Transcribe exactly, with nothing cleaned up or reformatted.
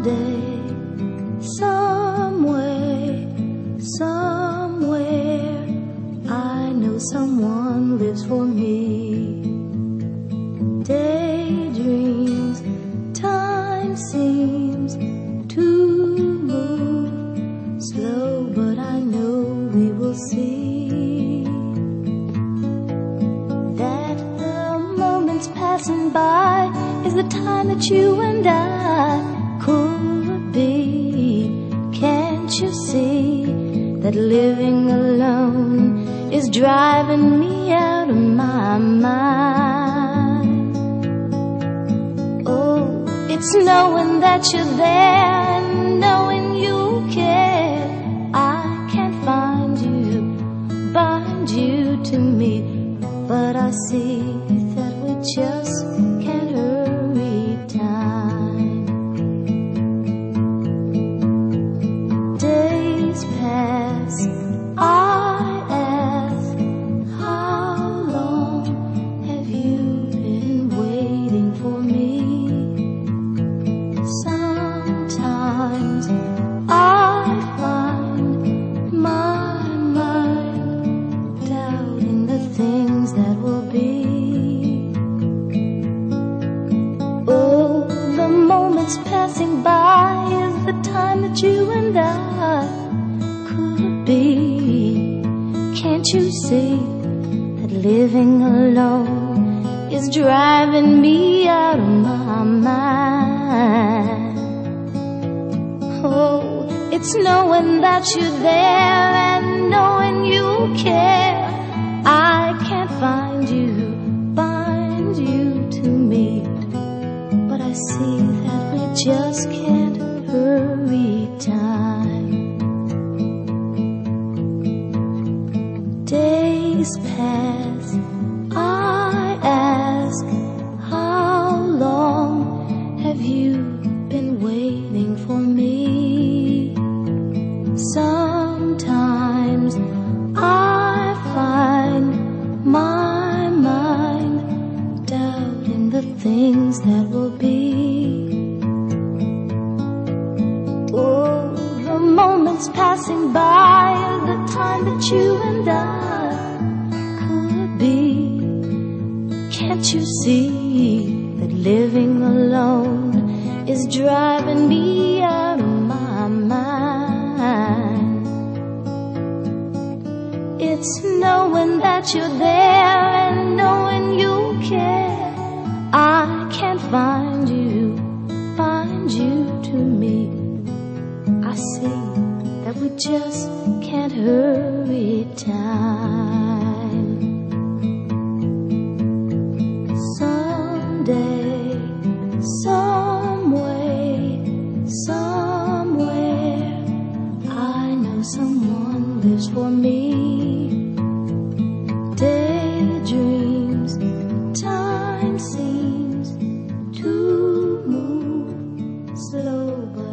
Someday, somewhere, somewhere, I know someone lives for me. Daydreams, time seems to move slow, but I know we will see that the moments passing by is the time that you and I could be. Can't you see that living alone is driving me out of my mind? Oh, it's knowing that you're there and knowing you care. I can't find you, bind you to me, but I see that we just can't hurry time. Days pass, I ask, how long have you been waiting for me? Sometimes I find my mind doubting the things that will be. Oh, the moments passing by is the time that you and I could be. Can't you see that living alone is driving me out of my mind? Oh, it's knowing that you're there and knowing you care. I can't find you, bind you to me, but I see that we just can't hurry time. Days pass, I ask, how long have you been waiting for me? Sometimes I find my mind doubting the things that will be. Oh, the moments passing by is the time that you and I could be. Can't you see that living alone is driving me out of my mind? It's knowing that you're there and knowing you care. I can't find you, find you to me. I see that we just can't hurry time. Someday, some way, somewhere, I know someone lives for me. Daydreams, time seems to move slow, but